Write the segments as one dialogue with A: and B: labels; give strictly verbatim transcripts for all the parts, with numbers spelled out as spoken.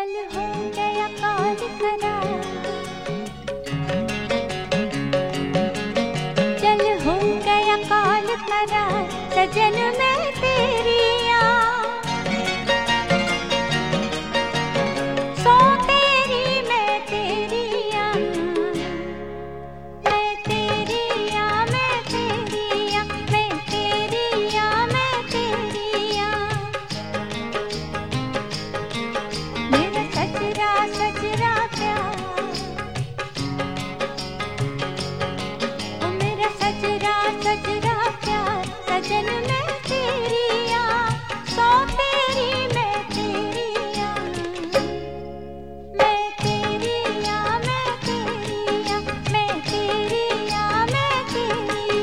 A: चल हो गया काल करार, चल हो गया काल करार, सजन मैं तेरी सो तेरी मैं तेरी मैं तेरी मैं तेरी मैं तेरी मैं तेरी मेरा सजरा सजरा प्यार, ओ मेरा सजरा सजरा प्यार, सजन मैं तेरी सो तेरी मैं तेरी मैं तेरी मैं तेरी मैं तेरी मैं तेरी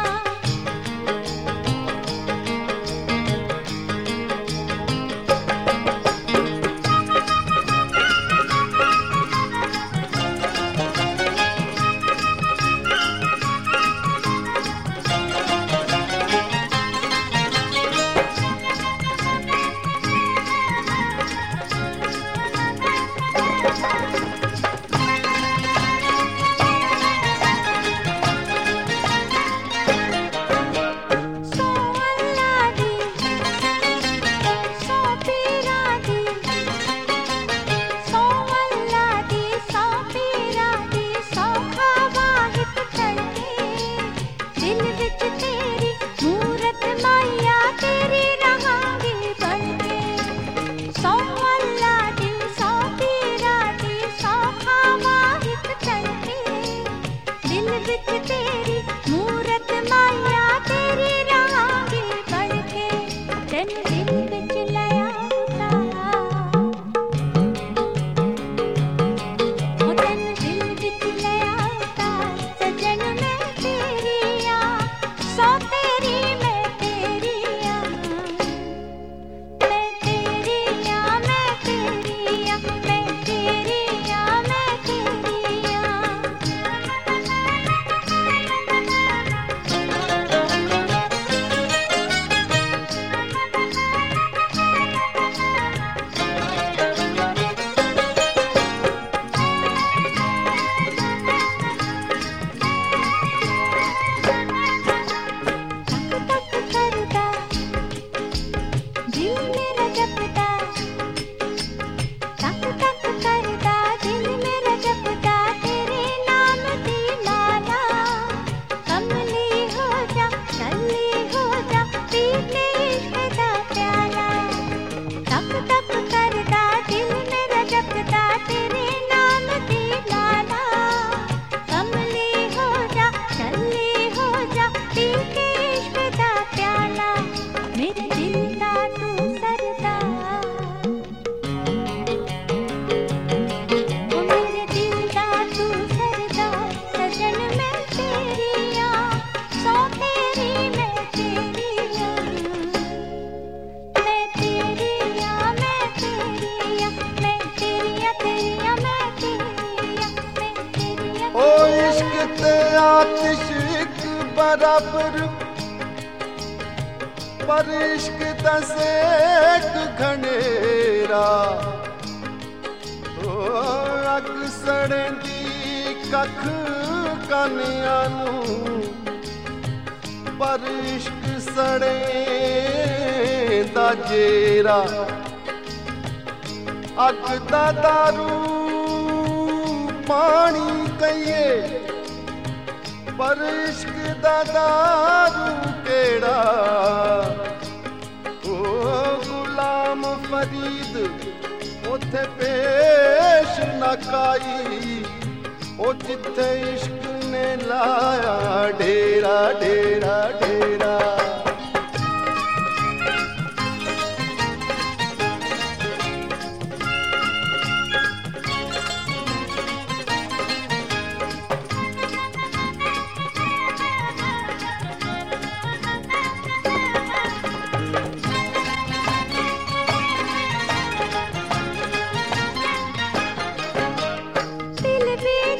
B: आतिश एक बराबर पर इश्क दसेक घनेरा, ओ अग सड़ेंदी कख कानियां नूं पर इश्क सड़ेंदा जेरा, अग दा दारू पानी कहिए पर इश्क दा दारू केड़ा, ओ गुलाम फरीद उथे पेश न काई, ओ जिथे इश्क ने लाया डेरा डेरा डेरा।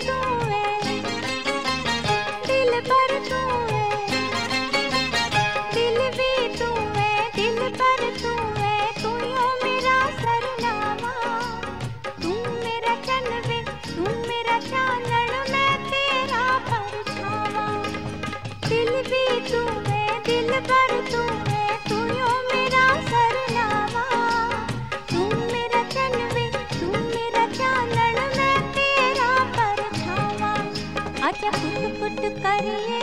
A: दिल पर तू है बर तू है, तू यो मेरा सरनामा। तू मेरा चनवे, तू मेरा चानन, मैं तेरा परछावा। आजा पुट पुट करिए